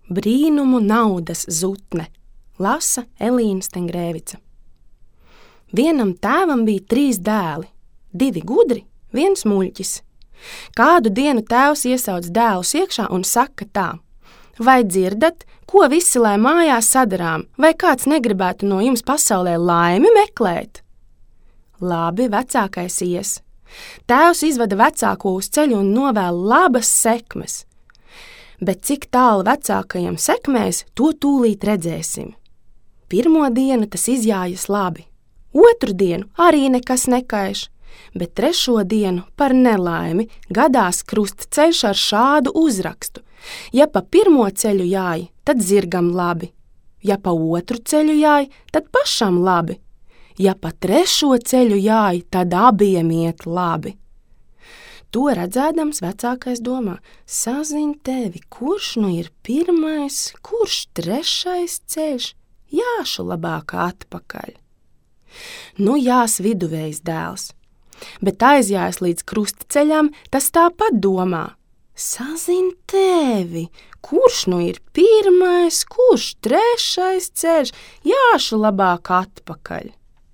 Brīnumu naudas zutne, lasa Elīna Stengrēvica. Vienam tēvam bija 3 dēli, 2 gudri, 1 muļķis. Kādu dienu tēvs iesauc dēlus iekšā un saka tā: vai dzirdat, ko visi lai mājās sadarām, vai kāds negribētu no jums pasaulē laimi meklēt? Labi, vecākais ies. Tēvs izvada vecāko uz ceļu un novēl labas sekmes. Bet cik tālu vecākajam sekmēs, to tūlīt redzēsim. Pirmo dienu tas izjājas labi, 2. dienu arī nekas nekaiš, bet 3. dienu par nelaimi gadās krustceļš ar šādu uzrakstu: ja pa 1. ceļu jāj, tad zirgam labi, ja pa 2. ceļu jāj, tad pašam labi, ja pa 3. ceļu jāj, tad abiem iet labi. To redzēdams vecākais domā: sazin tevi, kurš nu ir 1., kurš 3. ceļš, jāšu labāk atpakaļ. Nu jās viduvējs dēls, bet aizjājas līdz krustceļam, tas tāpat domā: sazin tevi, kurš nu ir 1., kurš 3. ceļš, jāšu labāk atpakaļ.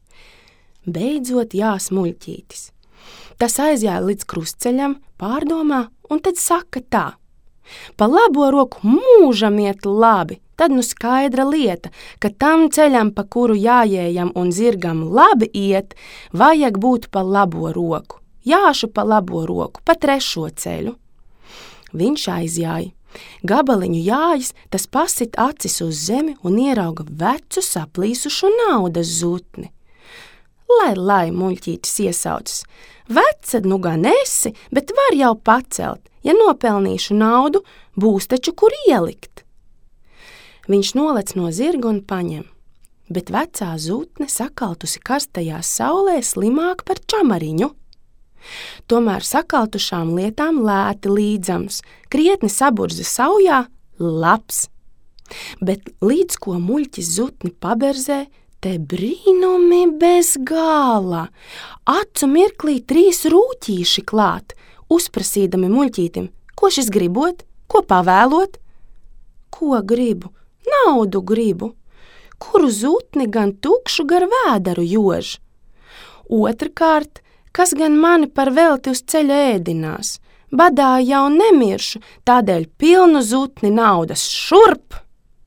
Beidzot jās muļķītis. Tas aizjāja līdz krustceļam, pārdomā un tad saka tā: pa labo roku mūžam iet labi, tad nu skaidra lieta, ka tam ceļam, pa kuru jājējam un zirgam labi iet, vajag būt pa labo roku, jāšu pa labo roku, pa 3. ceļu. Viņš aizjāja. Gabaliņu jājas, tas pasit acis uz zemi un ierauga vecu saplīsušu naudas zutni. Lai, muļķītis iesaucas: veca nu gan esi, bet var jau pacelt, ja nopelnīšu naudu, būs taču kur ielikt. Viņš nolec no zirga un paņem, bet vecā zutne sakaltusi karstajā saulē slimāk par čamariņu. Tomēr sakaltušām lietām lēti līdzams, krietni saburza saujā, labs. Bet līdz ko muļķis zutni paberzē, te brīnumi bez gala. Acu mirklī 3 rūķīši klāt, uzprasīdami muļķītim: ko šis gribot, ko pavēlot? Ko gribu? Naudu gribu. Kuru zutni gan tukšu gar vēderu jož? Otrkārt, kas gan mani par velti uz ceļa ēdinās? Badā jau nemiršu, tādēļ pilnu zutni naudas šurp!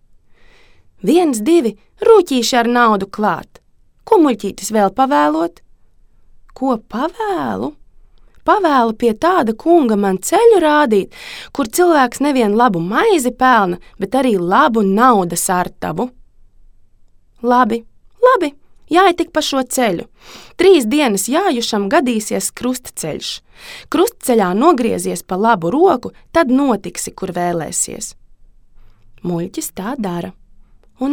1, 2 rūķīši ar naudu klāt. Ko muļķītis vēl pavēlot? Ko pavēlu? Pavēlu pie tāda kunga man ceļu rādīt, kur cilvēks nevien labu maizi pelna, bet arī labu naudas artavu. Labi, jāj tik pa šo ceļu. 3 dienas jājušam gadīsies krustceļš. Krustceļā nogriezies pa labu roku, tad notiksi, kur vēlēsies. Muļķis tā dara. Un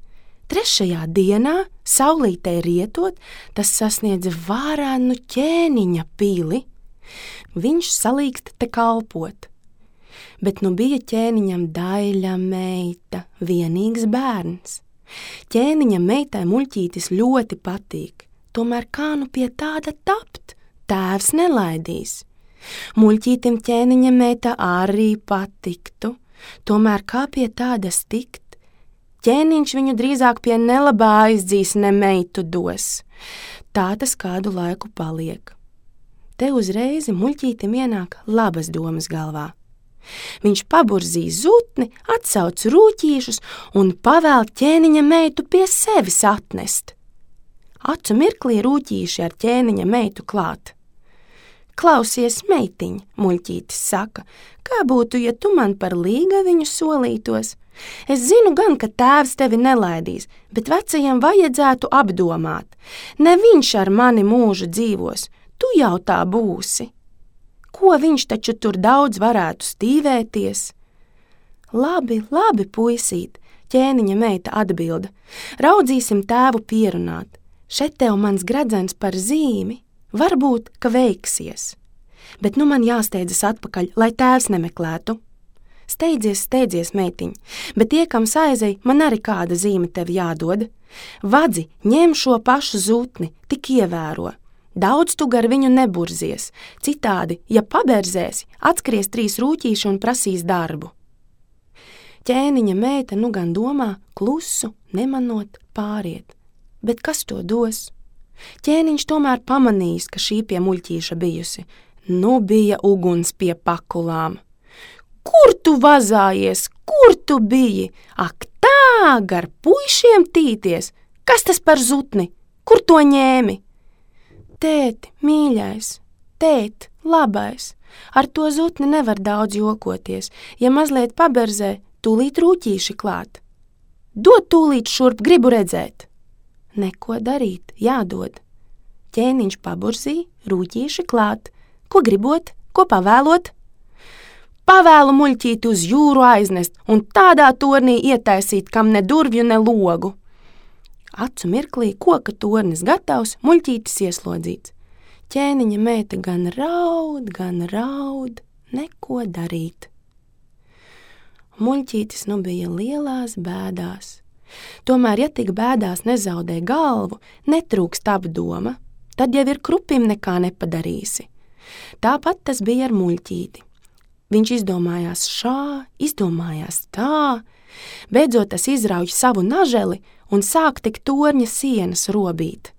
3. dienā, saulītei rietot, tas sasniedz varenu ķēniņa pili. Viņš salīkst te kalpot. Bet nu bija ķēniņam daļa meita, vienīgs bērns. Ķēniņa meitai muļķītis ļoti patīk, tomēr kā nu pie tāda tapt, tēvs nelaidīs. Muļķītim ķēniņa meita arī patiktu, tomēr kā pie tādas tikt? Ķēniņš viņu drīzāk pie nelabā aizdzīs, ne meitu dos. Tā tas kādu laiku paliek. Te uzreiz muļķītim ienāk labas domas galvā. Viņš paburzīs zutni, atsauc rūķīšus un pavēl ķēniņa meitu pie sevis atnest. Acu mirklī rūķīši ar ķēniņa meitu klāt. Klausies, meitiņ, muļķītis saka, kā būtu, ja tu man par līgaviņu solītos? Es zinu gan, ka tēvs tevi nelaidīs, bet vecajam vajadzētu apdomāt. Ne viņš ar mani mūžu dzīvos, tu jau tā būsi. Ko viņš taču tur daudz varētu stīvēties? Labi, puisīt, ķēniņa meita atbilda. Raudzīsim tēvu pierunāt. Šeit tev mans gredzens par zīmi. Varbūt, ka veiksies. Bet nu man jāsteidzas atpakaļ, lai tēvs nemeklētu. Steidzies, meitiņ, bet iekams aizej, man arī kāda zīme tev jādod. Vadzi, ņem šo pašu zutni, tik ievēro. Daudz tu gar viņu neburzies, citādi, ja paberzēsi, atskries 3 rūķīši un prasīs darbu. Ķēniņa meita nu gan domā, klusu, nemanot, pāriet. Bet kas to dos? Ķēniņš tomēr pamanījis, ka šī pie muļķīša bijusi. Nu bija uguns pie pakulām. Kur tu vazājies? Kur tu biji? Ak tā, gar puišiem tīties! Kas tas par zutni? Kur to ņēmi? Tēti, mīļais, tēt, labais, ar to zutni nevar daudz jokoties. Ja mazliet paberzē, tūlīt rūķīši klāt. Dod tūlīt šurp, gribu redzēt. Neko darīt, jādod. Ķēniņš paburzīja, rūķīši klāt. Ko gribot, ko pavēlot? Pavēlu muļķīti uz jūru aiznest un tādā tornī ietaisīt, kam ne durvju, ne logu. Acu mirklī koka tornis gatavs, muļķītis ieslodzīts. Ķēniņa meita gan raud, neko darīt. Muļķītis nu bija lielās bēdās. Tomēr, ja tik bēdās nezaudē galvu, netrūkst apdoma, tad jau ir krupim nekā nepadarīsi. Tāpat tas bija ar muļķīti. Viņš izdomājās šā, izdomājās tā, beidzot tas izrauj savu naželi un sāk tik torņa sienas robīt.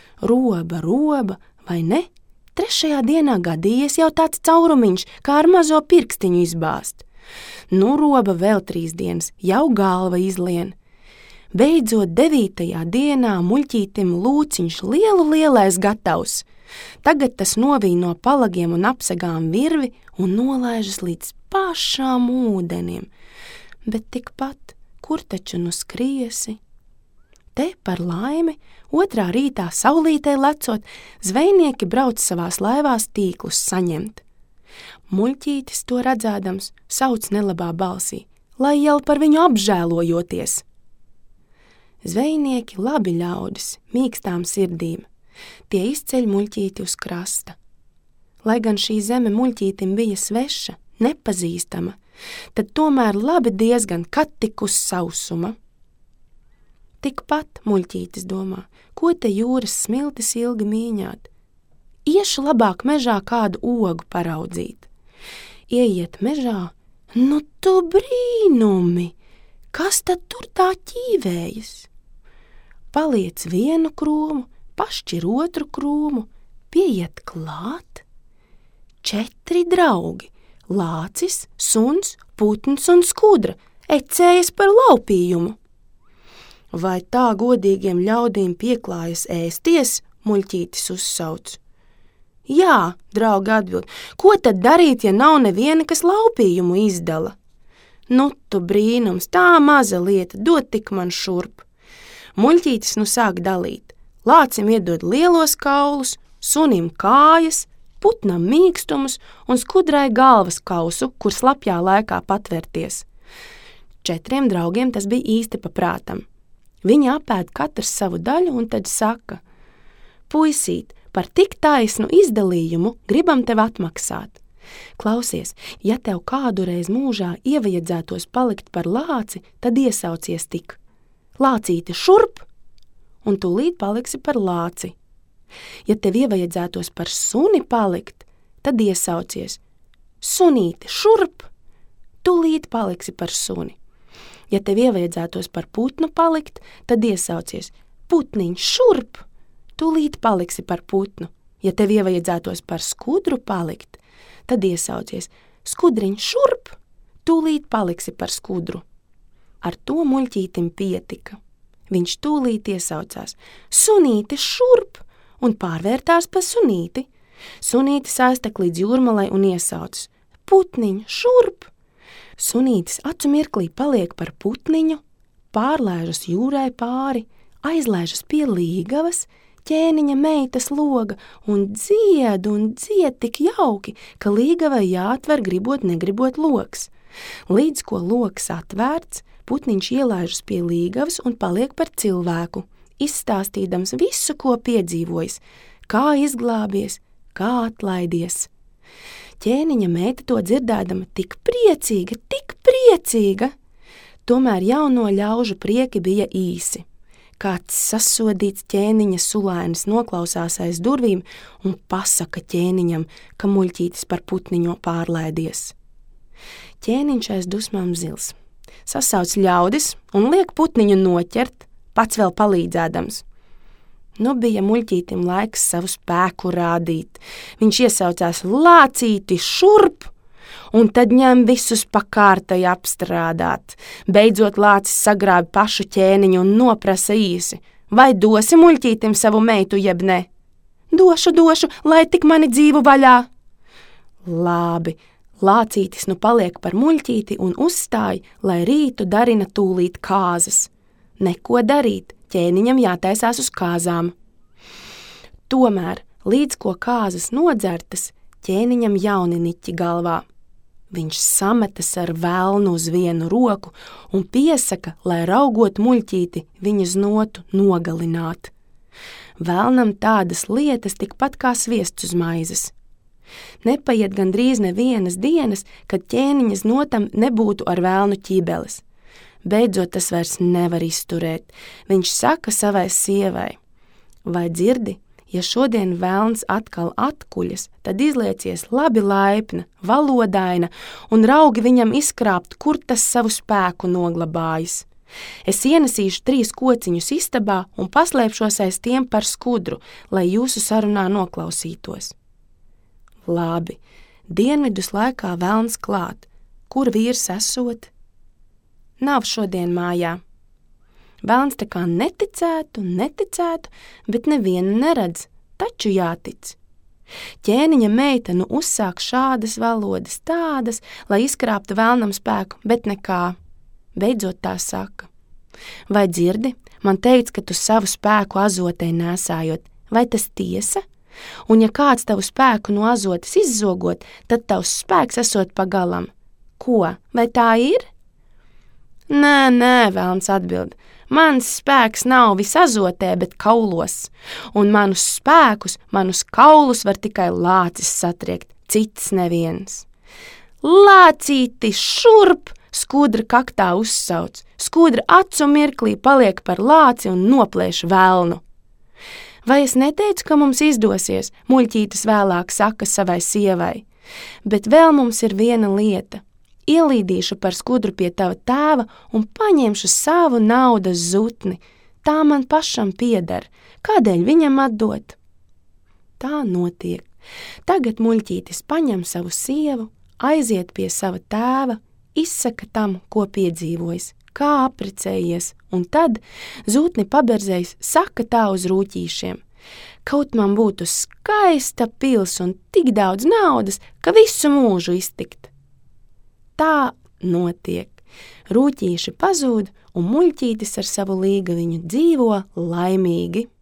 Roba, vai ne? 3. dienā gadījies jau tāds caurumiņš, kā ar mazo pirkstiņu izbāzt. Nu roba vēl 3 dienas, jau galva izlien. Beidzot 9. dienā muļķītim lūciņš lielais gatavs. Tagad tas novīja no palagiem un apsegām virvi un nolaižas līdz pašām ūdenim. Bet tikpat, kur taču nu skriesi? Te par laimi, 2. rītā saulītē lecot, zvejnieki brauc savās laivās tīklus saņemt. Muļķītis to redzēdams sauc nelabā balsī, lai jau par viņu apžēlojoties. Zvejnieki labi ļaudis, mīkstām sirdīm. Tie izceļ muļķīti uz krasta. Lai gan šī zeme muļķītim bija sveša, nepazīstama, tad tomēr labi diezgan, kad tik uz sausuma. Tikpat muļķītis domā, ko te jūras smiltis ilgi mīņāt. Iešu labāk mežā kādu ogu paraudzīt. Ieiet mežā, nu tu brīnumi, kas tad tur tā ķīvējas? Paliec vienu krūmu, pašķir otru krūmu, pieiet klāt. 4 draugi, lācis, suns, putns un skudra, ecējas par laupījumu. Vai tā godīgiem ļaudīm pieklājas ēsties, muļķītis uzsauc. Jā, draugi atbild, ko tad darīt, ja nav neviena, kas laupījumu izdala? Nu tu brīnums, tā maza lieta, dod tik man šurp. Muļķītis nu sāk dalīt. Lācim iedod lielos kaulus, sunim kājas, putnam mīkstumus un skudrai galvas kausu, kur slapjā laikā patverties. 4 draugiem tas bija īsti pa prātam. Viņi apēd katrs savu daļu un tad saka: Puisīt, par tik taisnu izdalījumu gribam tev atmaksāt. Klausies, ja tev kādureiz mūžā ievajadzētos palikt par lāci, tad iesaucies tik: Lācīti šurp! Un tūlīt paliksi par lāci. Ja tev ievajadzētos par suni palikt, tad iesaucies: Sunīti, šurp! Tūlīt paliksi par suni. Ja tev ievajadzētos par putnu palikt, tad iesaucies: Putniņš, šurp! Tūlīt paliksi par putnu. Ja tev ievajadzētos par skudru palikt, tad iesaucies: Skudriņš, šurp! Tūlīt paliksi par skudru. Ar to muļķītim pietika. Viņš tūlīt iesaucās: Sunīti, šurp! Un pārvērtās pa sunīti. Sunītis aiztek līdz jūrmalai un iesaucas: Putniņ, šurp! Sunītis acu mirklī paliek par putniņu, pārlēžas jūrai pāri, aizlēžas pie līgavas, ķēniņa meitas loga un dzied tik jauki, ka līgavai jāatver gribot negribot loks. Līdz ko loks atvērts, putniņš ielaižas pie līgavas un paliek par cilvēku, izstāstīdams visu, ko piedzīvojis, kā izglābies, kā atlaidies. Ķēniņa meita to dzirdēdama tik priecīga, tomēr jauno ļaužu prieki bija īsi. Kāds sasodīts ķēniņa sulainis noklausās aiz durvīm un pasaka ķēniņam, ka muļķītis par putniņo pārlaidies. Ķēniņš aiz dusmām zils. Sasauc ļaudis un liek putniņu noķert, pats vēl palīdzēdams. Nu bija muļķītim laiks savu spēku rādīt. Viņš iesaucās lācīti šurp, un tad ņem visus pa kārtai apstrādāt. Beidzot lācis sagrābi pašu ķēniņu un noprasa īsi: vai dosi muļķītim savu meitu jeb ne? Došu, lai tik mani dzīvu vaļā. Labi, lācītis nu paliek par muļķīti un uzstāj, lai rītu darina tūlīt kāzas. Neko darīt, ķēniņam jātaisās uz kāzām. Tomēr, līdz ko kāzas nodzertas, ķēniņam jauni niķi galvā. Viņš sametas ar velnu uz vienu roku un piesaka, lai raugot muļķīti viņa znotu nogalināt. Velnam tādas lietas tikpat kā sviests uz maizes. Nepaiet gandrīz nevienas dienas, kad ķēniņa znotam nebūtu ar velnu ķībeles. Beidzot tas vairs nevar izturēt. Viņš saka savai sievai: vai dzirdi, ja šodien velns atkal atkuļas, tad izliecies labi laipna, valodaina un raugi viņam izkrāpt, kur tas savu spēku noglabājis. Es ienesīšu 3 kociņus istabā un paslēpšos aiz tiem par skudru, lai jūsu sarunā noklausītos. Labi, dienvidus laikā velns klāt. Kur vīrs esot? Nav šodien mājā. Velns tā kā neticētu, bet nevienu neredz, taču jātic. Ķēniņa meita nu uzsāk šādas valodas, tādas, lai izkrāptu velnam spēku, bet nekā. Beidzot tā saka: vai dzirdi, man teica, ka tu savu spēku azotei nesājot, vai tas tiesa? Un ja kāds tavu spēku no azotes izzogot, tad tavs spēks esot pagalam. Ko, vai tā ir? Nē, velns atbild. Mans spēks nav visazotē, bet kaulos, un manus spēkus, manus kaulus var tikai lācis satriekt, cits neviens. Lācīti šurp! Skudra kaktā uzsauc, skudra acu mirklī paliek par lāci un noplēš velnu. Vai es neteicu, ka mums izdosies, muļķītis vēlāk saka savai sievai, bet vēl mums ir viena lieta. Ielīdīšu par skudru pie tava tēva un paņemšu savu naudas zutni. Tā man pašam pieder. Kādēļ viņam atdot? Tā notiek. Tagad muļķītis paņem savu sievu, aiziet pie sava tēva, izsaka tam, ko piedzīvojis, kā apprecējies, un tad zutni paberzējis saka tā uz rūķīšiem: kaut man būtu skaista pils un tik daudz naudas, ka visu mūžu iztikt. Tā notiek. Rūķīši pazūd, un muļķītis ar savu līgaviņu dzīvo laimīgi.